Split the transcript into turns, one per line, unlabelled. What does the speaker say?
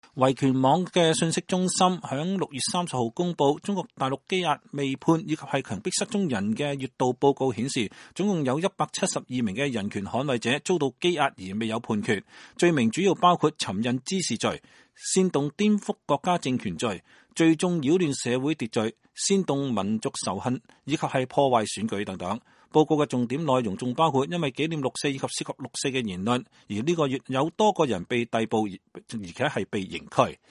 維權網嘅信息中心響6月30號公佈，中國大陸羈押未判以及係強迫失蹤人嘅月度報告顯示，總共有172名嘅人權捍衛者遭到羈押而未有判決，罪名主要包括尋釁滋事罪、煽動顛覆國家政權罪、聚眾擾亂社會秩序、煽動民族仇恨以及係破壞選舉等等。報告嘅重點內容仲包括因為紀念六四以及涉及六四嘅言論，而呢個月有多個人被逮捕，而且係被刑拘。